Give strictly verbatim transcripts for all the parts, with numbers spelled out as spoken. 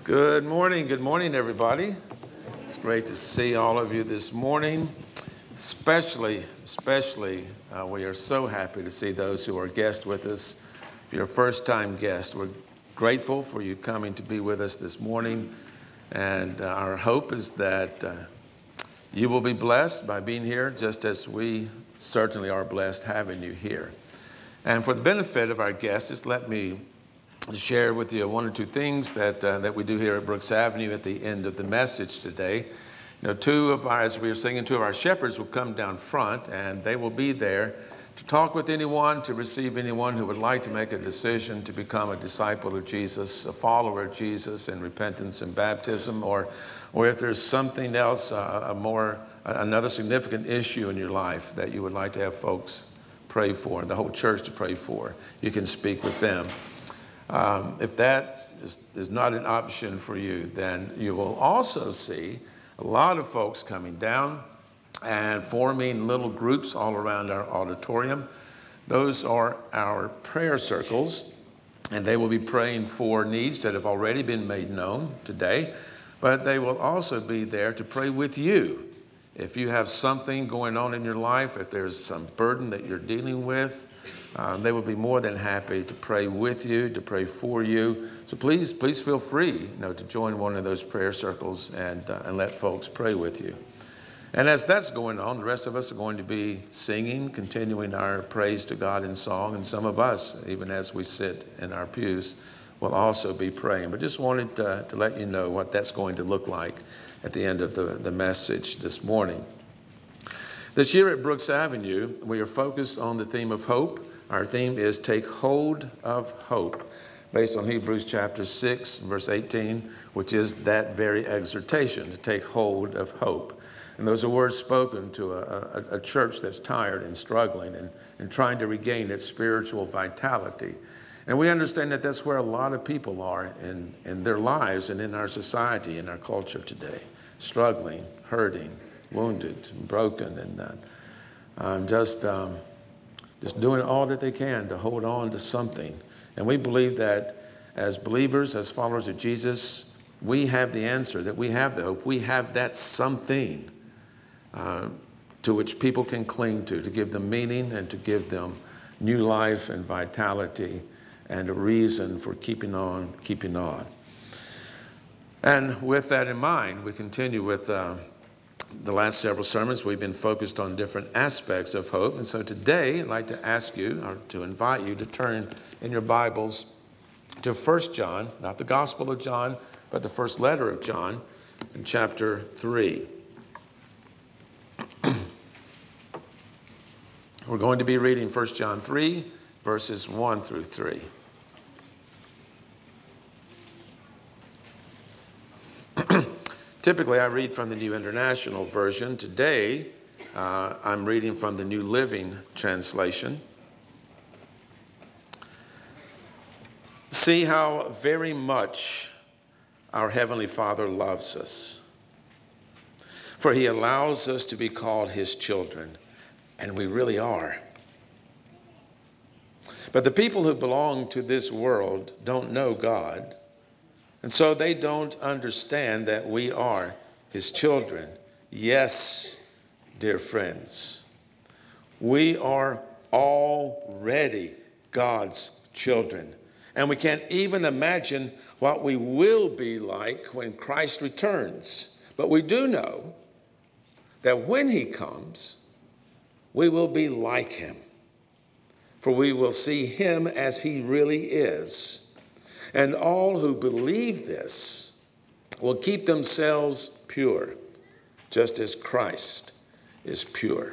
Good morning. Good morning, everybody. It's great to see all of you this morning. Especially, especially, uh, we are so happy to see those who are guests with us. If you're a first-time guest, we're grateful for you coming to be with us this morning. And uh, our hope is that uh, you will be blessed by being here, just as we certainly are blessed having you here. And for the benefit of our guests, just let me share with you one or two things that uh, that we do here at Brooks Avenue at the end of the message today. You know, two of our, as we were singing, two of our shepherds will come down front, and they will be there to talk with anyone, to receive anyone who would like to make a decision to become a disciple of Jesus, a follower of Jesus in repentance and baptism, or or if there's something else, uh, a more another significant issue in your life that you would like to have folks pray for, the whole church to pray for, you can speak with them. Um, if that is, is not an option for you, then you will also see a lot of folks coming down and forming little groups all around our auditorium. Those are our prayer circles, and they will be praying for needs that have already been made known today, but they will also be there to pray with you. If you have something going on in your life, if there's some burden that you're dealing with, Um, they will be more than happy to pray with you, to pray for you. So please, please feel free, you know, to join one of those prayer circles and uh, and let folks pray with you. And as that's going on, the rest of us are going to be singing, continuing our praise to God in song, and some of us, even as we sit in our pews, will also be praying. But just wanted to, to let you know what that's going to look like at the end of the, the message this morning. This year at Brooks Avenue, we are focused on the theme of hope. Our theme is Take Hold of Hope, based on Hebrews chapter six, verse eighteen, which is that very exhortation, to take hold of hope. And those are words spoken to a, a, a church that's tired and struggling and, and trying to regain its spiritual vitality. And we understand that that's where a lot of people are in, in their lives and in our society, in our culture today, struggling, hurting, wounded, and broken, and uh, um, just... Um, Just doing all that they can to hold on to something. And we believe that as believers, as followers of Jesus, we have the answer, that we have the hope. We have that something uh, to which people can cling to, to give them meaning and to give them new life and vitality and a reason for keeping on, keeping on. And with that in mind, we continue with uh, the last several sermons. We've been focused on different aspects of hope. And so today, I'd like to ask you, or to invite you to turn in your Bibles to First John, not the Gospel of John, but the first letter of John in chapter three. We're going to be reading First John three, verses one through three. Typically, I read from the New International Version. Today, uh, I'm reading from the New Living Translation. See how very much our Heavenly Father loves us, for He allows us to be called His children, and we really are. But the people who belong to this world don't know God, and so they don't understand that we are His children. Yes, dear friends, we are already God's children. And we can't even imagine what we will be like when Christ returns. But we do know that when He comes, we will be like Him. For we will see Him as He really is. And all who believe this will keep themselves pure, just as Christ is pure.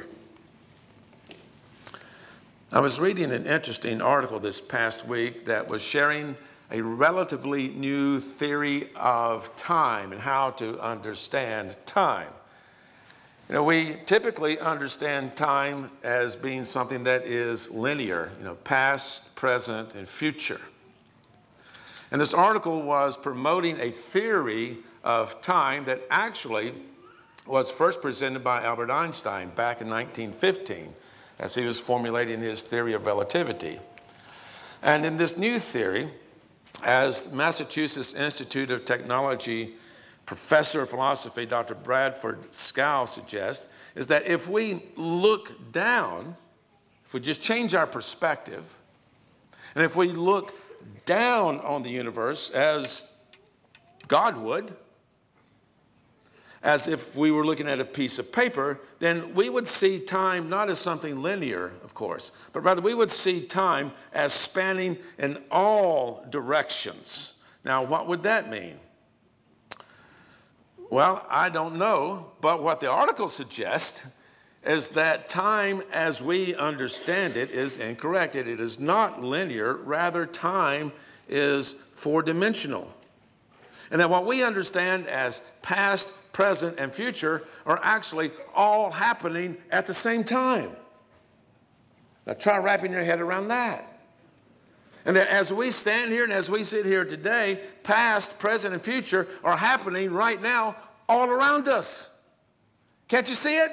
I was reading an interesting article this past week that was sharing a relatively new theory of time and how to understand time. You know, we typically understand time as being something that is linear, you know, past, present, and future. And this article was promoting a theory of time that actually was first presented by Albert Einstein back in nineteen fifteen as he was formulating his theory of relativity. And in this new theory, as Massachusetts Institute of Technology professor of philosophy, Doctor Bradford Scow, suggests, is that if we look down, if we just change our perspective, and if we look down on the universe as God would, as if we were looking at a piece of paper, then we would see time not as something linear, of course, but rather we would see time as spanning in all directions. Now, what would that mean? Well, I don't know, but what the article suggests is that time as we understand it is incorrect. It is not linear, rather time is four-dimensional. And that what we understand as past, present, and future are actually all happening at the same time. Now try wrapping your head around that. And that as we stand here and as we sit here today, past, present, and future are happening right now all around us. Can't you see it?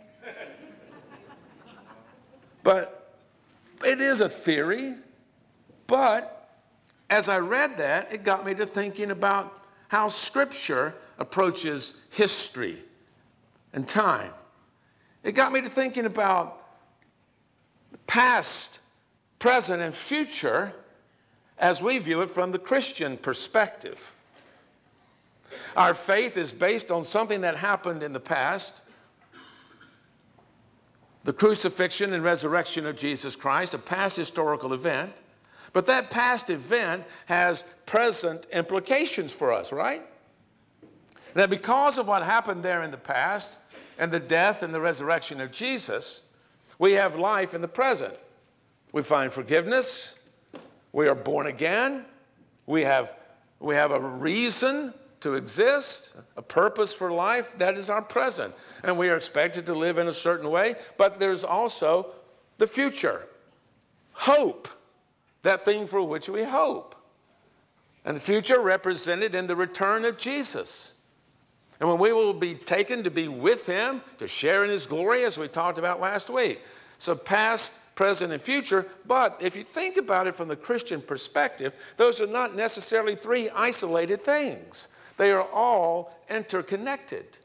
But it is a theory, but as I read that, it got me to thinking about how Scripture approaches history and time. It got me to thinking about the past, present, and future as we view it from the Christian perspective. Our faith is based on something that happened in the past, the crucifixion and resurrection of Jesus Christ, a past historical event. But that past event has present implications for us, right? That because of what happened there in the past and the death and the resurrection of Jesus, we have life in the present. We find forgiveness. We are born again. We have, we have a reason to exist, a purpose for life. That is our present. And we are expected to live in a certain way. But there's also the future. Hope. That thing for which we hope. And the future represented in the return of Jesus. And when we will be taken to be with him, to share in his glory, as we talked about last week. So past, present, and future. But if you think about it from the Christian perspective, those are not necessarily three isolated things. They are all interconnected.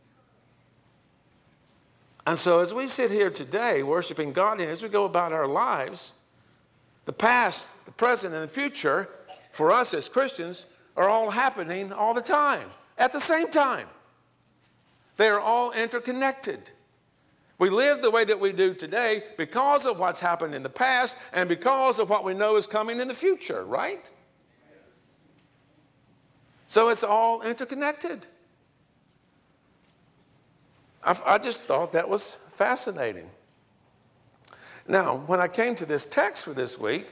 And so as we sit here today worshiping God, and as we go about our lives, the past, the present, and the future, for us as Christians, are all happening all the time, at the same time. They are all interconnected. We live the way that we do today because of what's happened in the past and because of what we know is coming in the future, right? So it's all interconnected. I, I just thought that was fascinating. Now, when I came to this text for this week,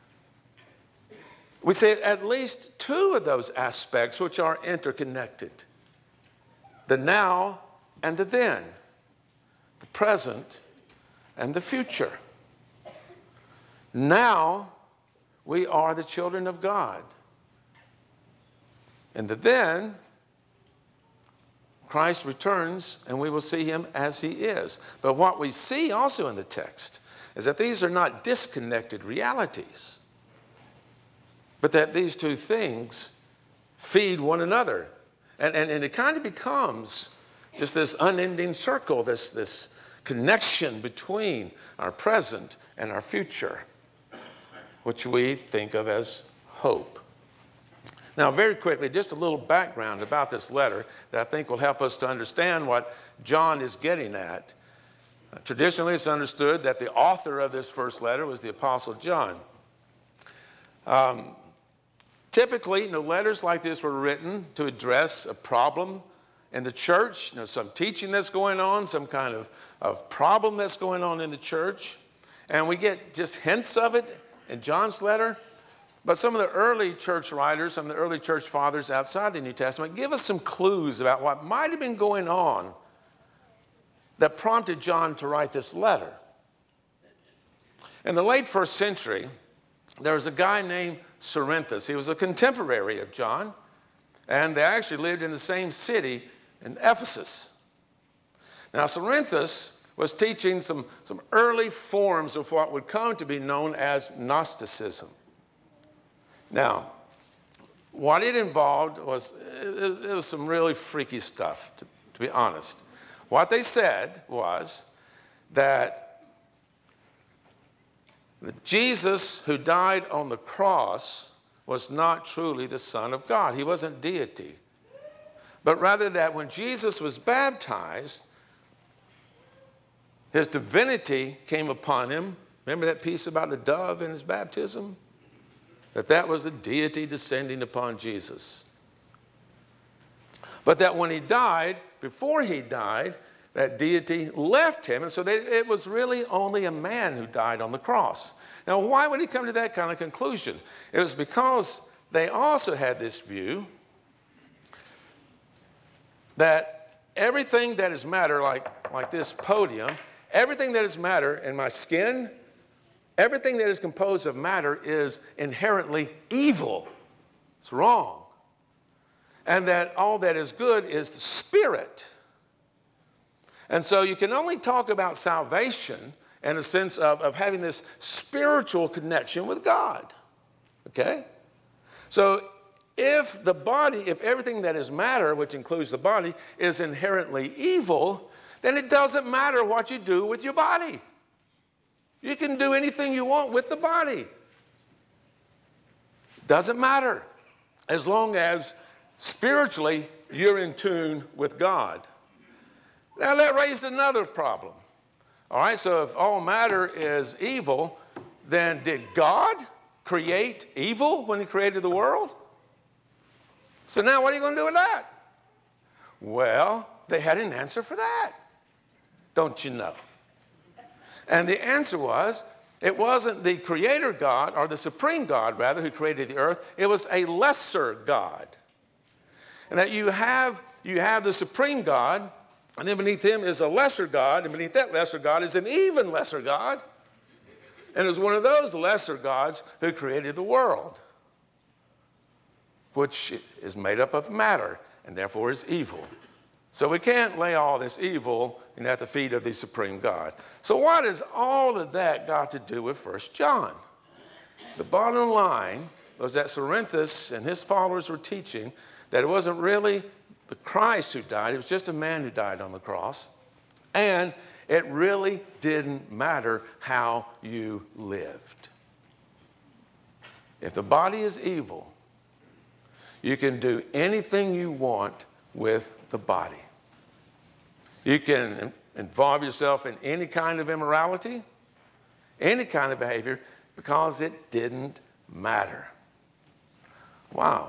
we see at least two of those aspects which are interconnected. The now and the then. The present and the future. Now, we are the children of God. And the then, Christ returns and we will see him as he is. But what we see also in the text is that these are not disconnected realities, but that these two things feed one another. And, and, and it kind of becomes just this unending circle, this, this connection between our present and our future, which we think of as hope. Now, very quickly, just a little background about this letter that I think will help us to understand what John is getting at. Uh, traditionally, it's understood that the author of this first letter was the Apostle John. Um, typically, you know, letters like this were written to address a problem in the church, you know, some teaching that's going on, some kind of, of problem that's going on in the church. And we get just hints of it in John's letter. But some of the early church writers, some of the early church fathers outside the New Testament give us some clues about what might have been going on that prompted John to write this letter. In the late first century, there was a guy named Cerinthus. He was a contemporary of John, and they actually lived in the same city in Ephesus. Now, Cerinthus was teaching some, some early forms of what would come to be known as Gnosticism. Now, what it involved was, it, it was some really freaky stuff, to, to be honest. What they said was that Jesus, who died on the cross, was not truly the Son of God. He wasn't deity. But rather that when Jesus was baptized, his divinity came upon him. Remember that piece about the dove in his baptism? That that was the deity descending upon Jesus. But that when he died, before he died, that deity left him. And so they, it was really only a man who died on the cross. Now, why would he come to that kind of conclusion? It was because they also had this view that everything that is matter, like, like this podium, everything that is matter in my skin, everything that is composed of matter is inherently evil. It's wrong. And that all that is good is the spirit. And so you can only talk about salvation in the sense of, of having this spiritual connection with God. Okay? So if the body, if everything that is matter, which includes the body, is inherently evil, then it doesn't matter what you do with your body. You can do anything you want with the body. Doesn't matter as long as spiritually you're in tune with God. Now that raised another problem. All right, so if all matter is evil, then did God create evil when he created the world? So now what are you going to do with that? Well, they had an answer for that. Don't you know? And the answer was, it wasn't the creator God, or the supreme God, rather, who created the earth. It was a lesser God. And that you have, you have the supreme God, and then beneath him is a lesser God, and beneath that lesser God is an even lesser God. And it was one of those lesser gods who created the world, which is made up of matter, and therefore is evil. So we can't lay all this evil at the feet of the supreme God. So what has all of that got to do with First John? The bottom line was that Cerinthus and his followers were teaching that it wasn't really the Christ who died, it was just a man who died on the cross. And it really didn't matter how you lived. If the body is evil, you can do anything you want with the body. You can involve yourself in any kind of immorality, any kind of behavior, because it didn't matter. Wow.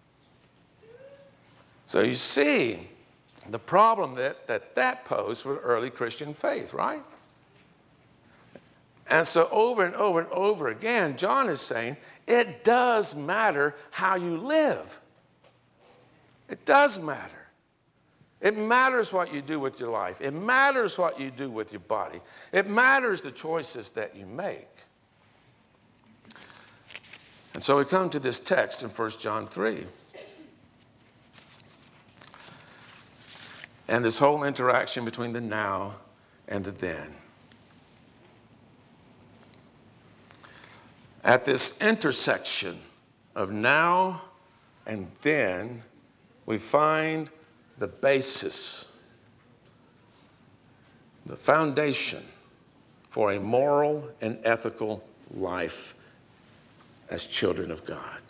So you see the problem that that, that posed for early Christian faith, right? And so over and over and over again, John is saying, it does matter how you live. It does matter. It matters what you do with your life. It matters what you do with your body. It matters the choices that you make. And so we come to this text in First John three. And this whole interaction between the now and the then. At this intersection of now and then, we find the basis, the foundation for a moral and ethical life as children of God.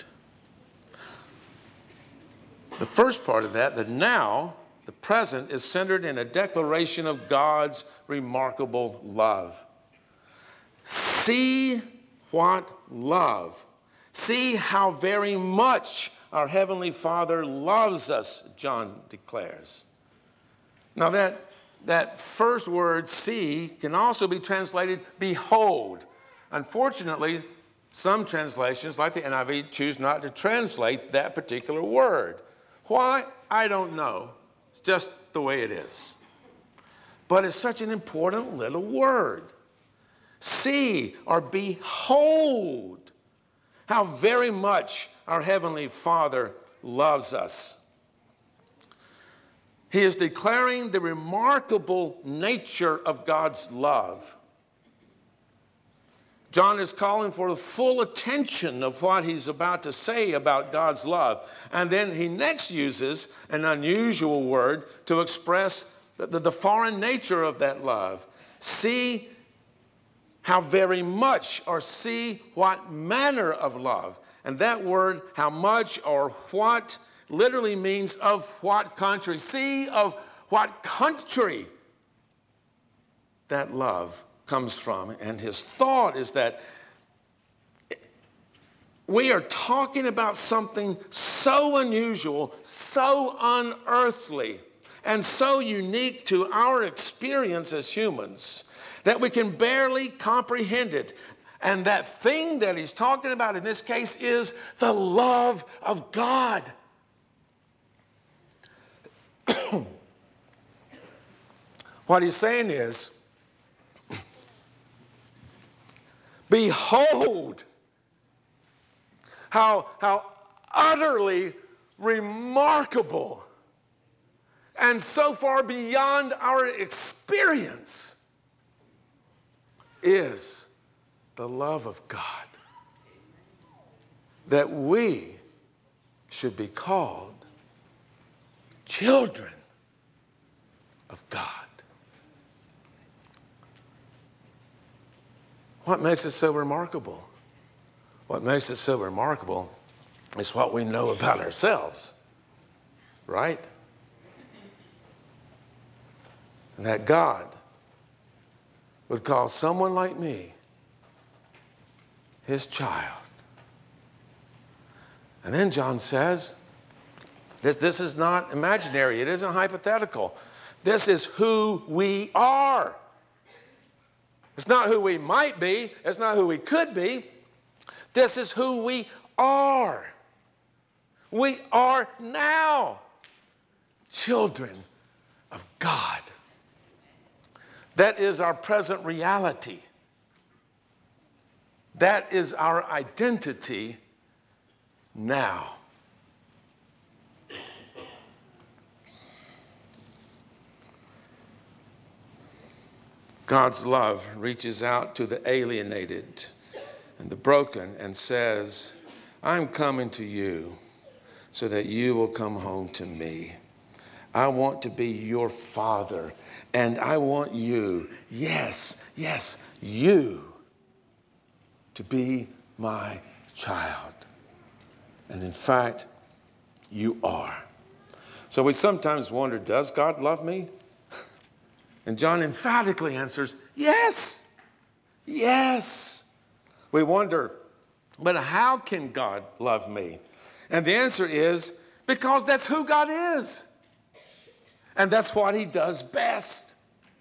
The first part of that, the now, the present, is centered in a declaration of God's remarkable love. See what love. See how very much our Heavenly Father loves us, John declares. Now that, that first word, see, can also be translated behold. Unfortunately, some translations, like the N I V, choose not to translate that particular word. Why? I don't know. It's just the way it is. But it's such an important little word. See or behold how very much our Heavenly Father loves us. He is declaring the remarkable nature of God's love. John is calling for the full attention of what he's about to say about God's love. And then he next uses an unusual word to express the, the foreign nature of that love. See how very much, or see what manner of love. And that word, how much or what, literally means of what country. See of what country that love comes from. And his thought is that we are talking about something so unusual, so unearthly, and so unique to our experience as humans that we can barely comprehend it. And that thing that he's talking about in this case is the love of God. What he's saying is, behold how, how utterly remarkable and so far beyond our experience is the love of God, that we should be called children of God. What makes it so remarkable? What makes it so remarkable is what we know about ourselves, right? And that God would call someone like me his child. And then John says, this, this is not imaginary. It isn't hypothetical. This is who we are. It's not who we might be. It's not who we could be. This is who we are. We are now children of God. That is our present reality. That is our identity now. God's love reaches out to the alienated and the broken and says, I'm coming to you so that you will come home to me. I want to be your father, and I want you, yes, yes, you, to be my child. And in fact, you are. So we sometimes wonder, does God love me? And John emphatically answers, yes, yes. We wonder, but how can God love me? And the answer is, because that's who God is. And that's what he does best.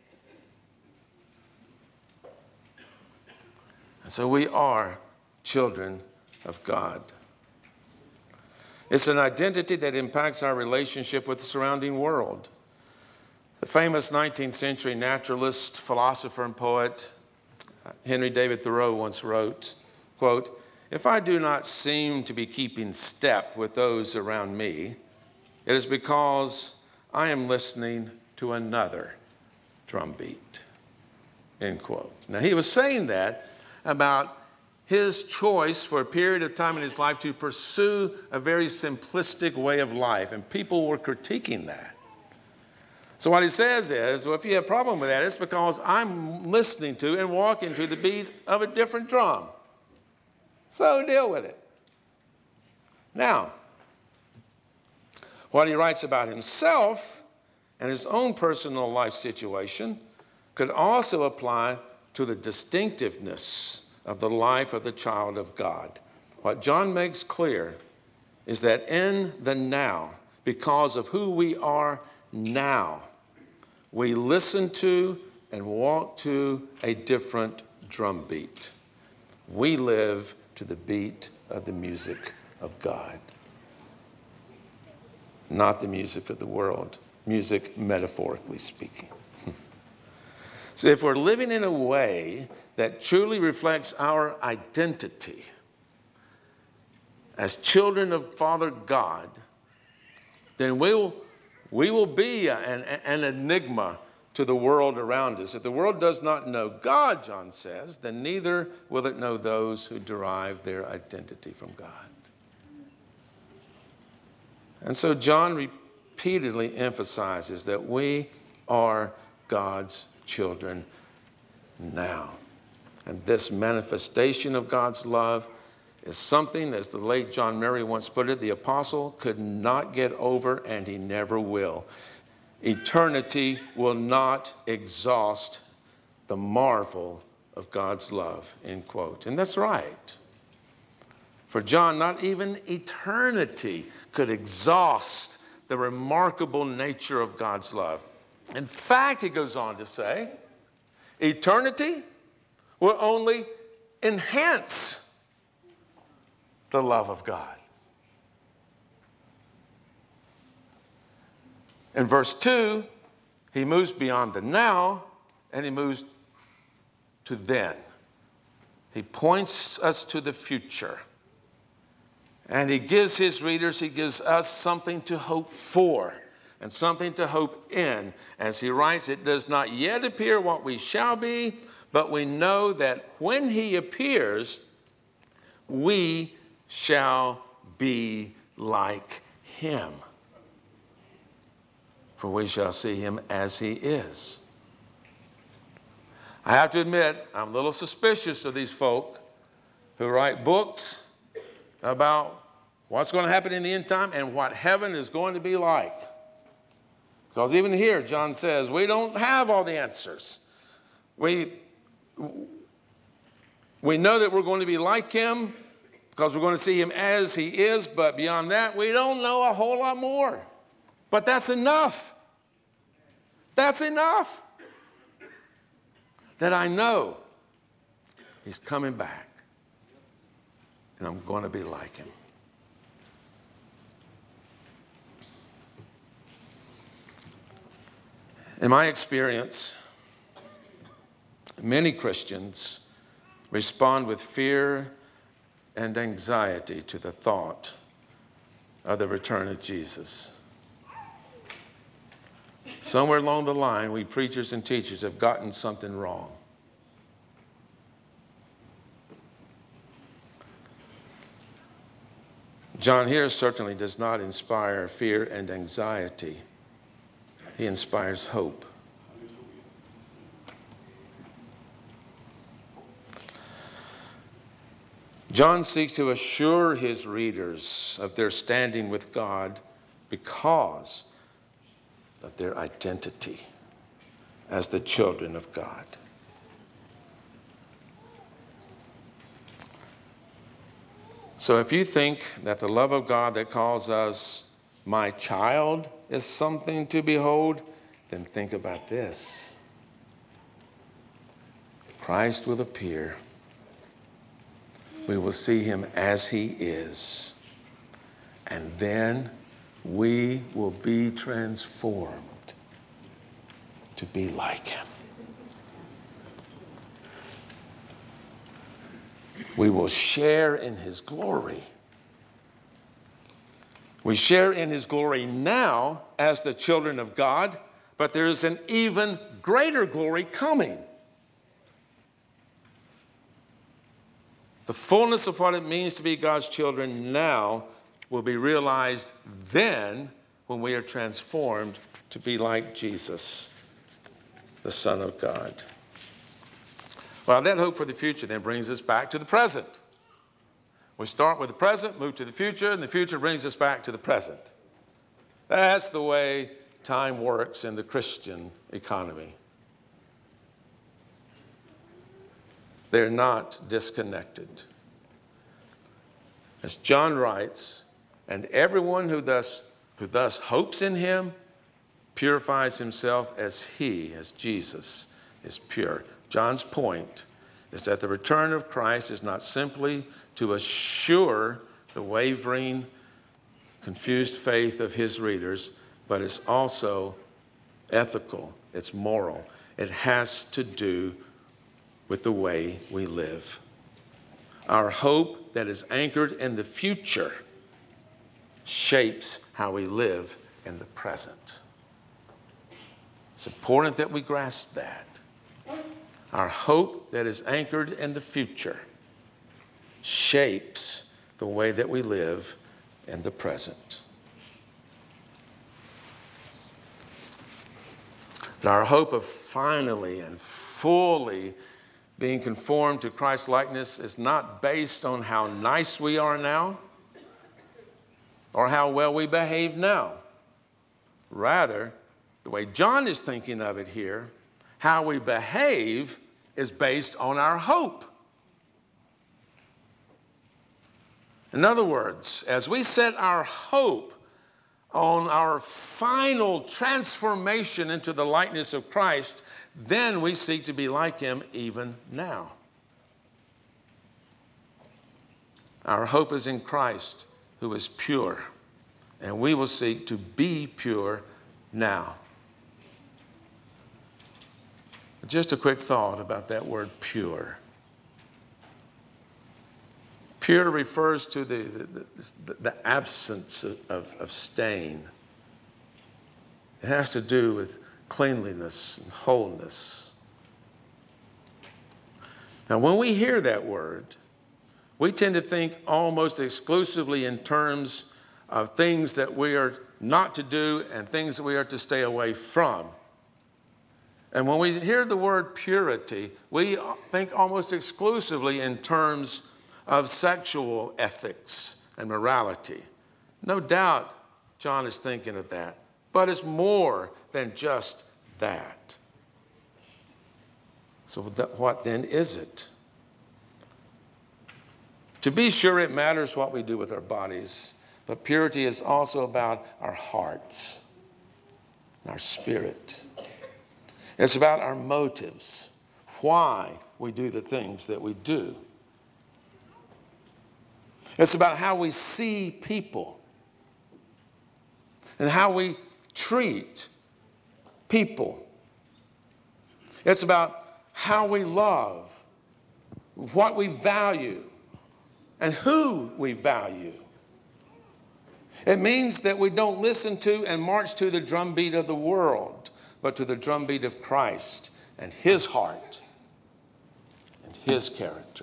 And so we are children of God. It's an identity that impacts our relationship with the surrounding world. The famous nineteenth century naturalist, philosopher, and poet Henry David Thoreau once wrote, quote, if I do not seem to be keeping step with those around me, it is because I am listening to another drumbeat, end quote. Now, he was saying that about his choice for a period of time in his life to pursue a very simplistic way of life, and people were critiquing that. So what he says is, well, if you have a problem with that, it's because I'm listening to and walking to the beat of a different drum. So deal with it. Now, what he writes about himself and his own personal life situation could also apply to the distinctiveness of the life of the child of God. What John makes clear is that in the now, because of who we are now, we listen to and walk to a different drum beat. We live to the beat of the music of God, not the music of the world, music metaphorically speaking. So if we're living in a way that truly reflects our identity as children of Father God, then we'll, we will be an, an enigma to the world around us. If the world does not know God, John says, then neither will it know those who derive their identity from God. And so John repeatedly emphasizes that we are God's children now. And this manifestation of God's love is something, as the late John Murray once put it, the apostle could not get over, and he never will. Eternity will not exhaust the marvel of God's love, end quote. And that's right. For John, not even eternity could exhaust the remarkable nature of God's love. In fact, he goes on to say, eternity will only enhance the love of God. In verse two, he moves beyond the now and he moves to then. He points us to the future. And he gives his readers, he gives us something to hope for and something to hope in. As he writes, it does not yet appear what we shall be, but we know that when he appears, we shall be like him. For we shall see him as he is. I have to admit, I'm a little suspicious of these folk who write books about what's going to happen in the end time and what heaven is going to be like. Because even here, John says, we don't have all the answers. We, we know that we're going to be like him because we're going to see him as he is, but beyond that, we don't know a whole lot more. But that's enough. That's enough. That I know he's coming back and I'm going to be like him. In my experience, many Christians respond with fear and anxiety to the thought of the return of Jesus. Somewhere along the line, we preachers and teachers have gotten something wrong. John here certainly does not inspire fear and anxiety. He inspires hope. John seeks to assure his readers of their standing with God because of their identity as the children of God. So if you think that the love of God that calls us my child is something to behold, then think about this. Christ will appear. We will see him as he is. And then we will be transformed to be like him. We will share in his glory. We share in his glory now as the children of God, but there is an even greater glory coming. The fullness of what it means to be God's children now will be realized then when we are transformed to be like Jesus, the Son of God. Well, that hope for the future then brings us back to the present. We start with the present, move to the future, and the future brings us back to the present. That's the way time works in the Christian economy. They're not disconnected. As John writes, and everyone who thus, who thus hopes in him purifies himself as he, as Jesus, is pure. John's point is that the return of Christ is not simply to assure the wavering, confused faith of his readers, but it's also ethical, it's moral. It has to do with the way we live. Our hope that is anchored in the future shapes how we live in the present. It's important that we grasp that. Our hope that is anchored in the future shapes the way that we live in the present. But our hope of finally and fully being conformed to Christ's likeness is not based on how nice we are now or how well we behave now. Rather, the way John is thinking of it here, how we behave is based on our hope. In other words, as we set our hope on our final transformation into the likeness of Christ, then we seek to be like him even now. Our hope is in Christ, who is pure, and we will seek to be pure now. Just a quick thought about that word pure. Pure refers to the, the, the absence of, of, of stain. It has to do with cleanliness and wholeness. Now, when we hear that word, we tend to think almost exclusively in terms of things that we are not to do and things that we are to stay away from. And when we hear the word purity, we think almost exclusively in terms of sexual ethics and morality. No doubt John is thinking of that, but it's more than just that. So that, what then is it? To be sure, it matters what we do with our bodies, but purity is also about our hearts, our spirit. It's about our motives, why we do the things that we do. It's about how we see people and how we treat people. It's about how we love, what we value, and who we value. It means that we don't listen to and march to the drumbeat of the world, but to the drumbeat of Christ and his heart and his character.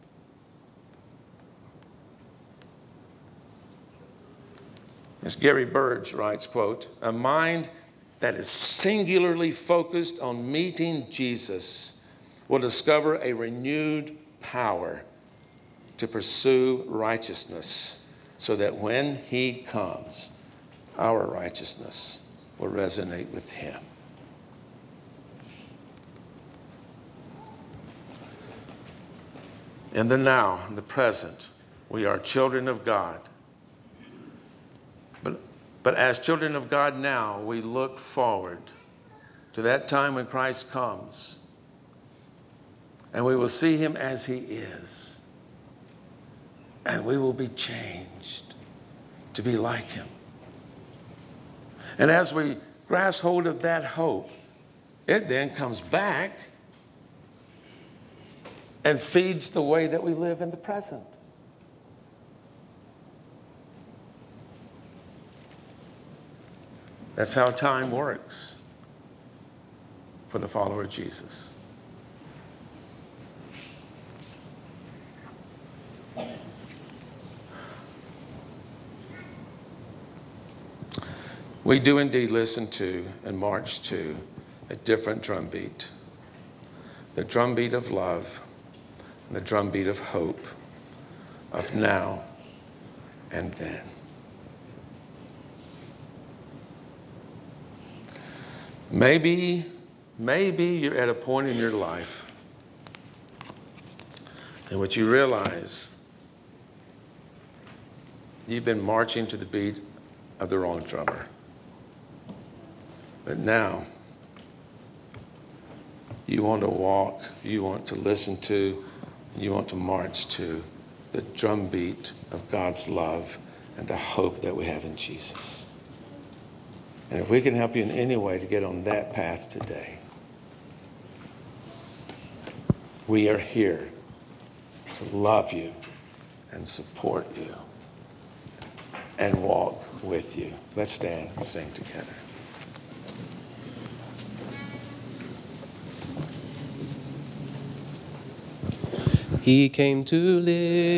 As Gary Burge writes, quote, "A mind that is singularly focused on meeting Jesus will discover a renewed power to pursue righteousness so that when he comes, our righteousness will resonate with him." In the now, in the present, we are children of God. But, but as children of God now, we look forward to that time when Christ comes, and we will see him as he is, and we will be changed to be like him. And as we grasp hold of that hope, it then comes back and feeds the way that we live in the present. That's how time works for the follower of Jesus. We do indeed listen to and march to a different drumbeat, the drumbeat of love and the drumbeat of hope, of now and then. Maybe, maybe you're at a point in your life in which you realize you've been marching to the beat of the wrong drummer. But now, you want to walk, you want to listen to, you want to march to the drumbeat of God's love and the hope that we have in Jesus. And if we can help you in any way to get on that path today, we are here to love you and support you and walk with you. Let's stand and sing together. He came to live.